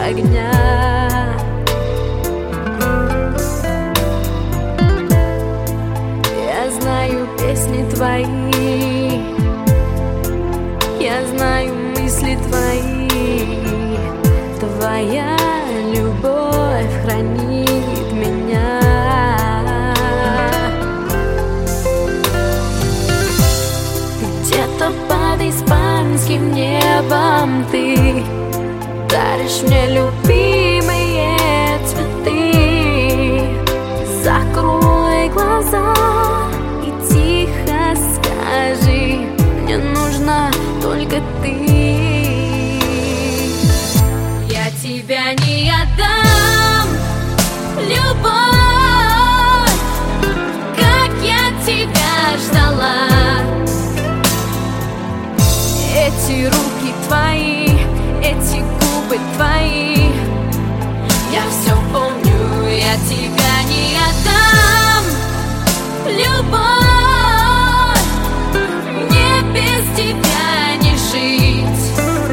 огня. Я знаю песни твои, я знаю мысли твои. Твоя любовь хранит меня. Где-то под испанским небом ты даришь мне любимые цветы. Закрой глаза и тихо скажи: мне нужна только ты. Я тебя не отдам, любовь, как я тебя ждала. Эти руки твои, эти губы твои, я все помню. Я тебя не отдам, любовь, мне без тебя не жить.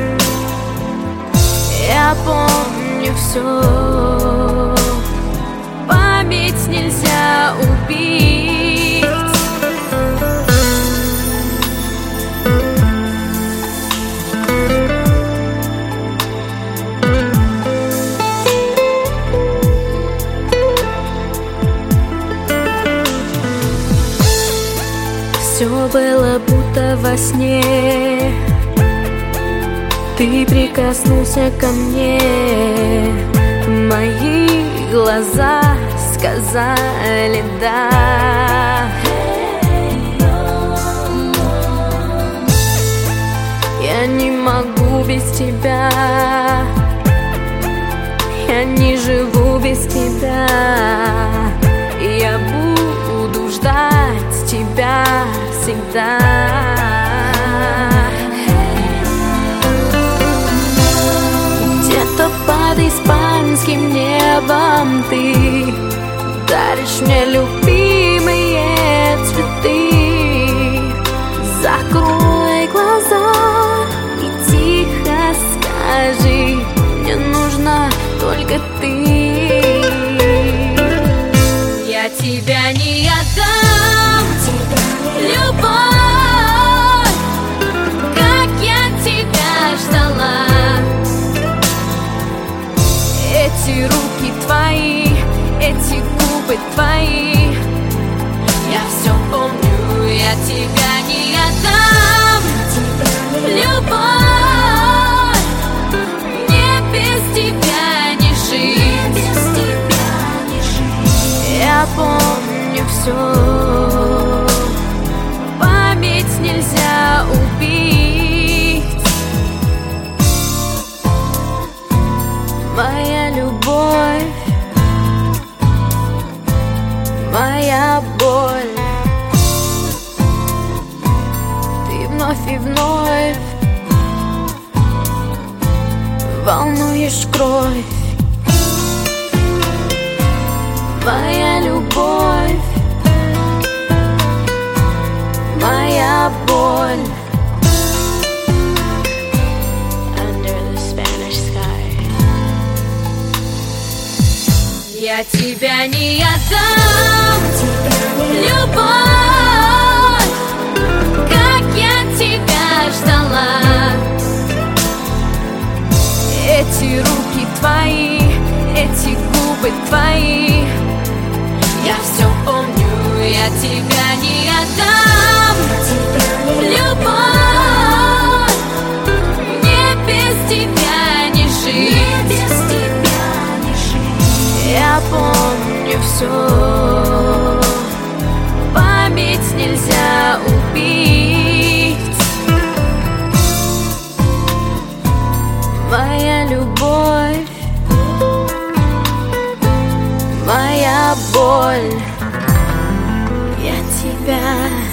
Я помню все, память нельзя убить. Все было будто во сне, ты прикоснулся ко мне, мои глаза сказали да. Я не могу без тебя, я не живу без тебя. Я буду ждать тебя всегда. Где-то под испанским небом ты даришь мне любимые цветы. Закрой глаза и тихо скажи: мне нужна только ты. Я тебя не отдам, любовь, как я тебя ждала. Эти руки твои, эти губы твои, я все помню. Я тебя не отдам, любовь, мне без тебя не жить. Я помню все, память нельзя убить. Моя любовь, моя боль, ты вновь и вновь волнуешь кровь. Моя любовь, моя боль. Under the Spanish sky. Я тебя не отдам, любовь, как я тебя ждала. Эти руки твои, эти губы твои, я все помню. Я тебя не отдам, любовь, мне без тебя не жить. Я помню все, память нельзя убить. Моя любовь, моя боль, я тебя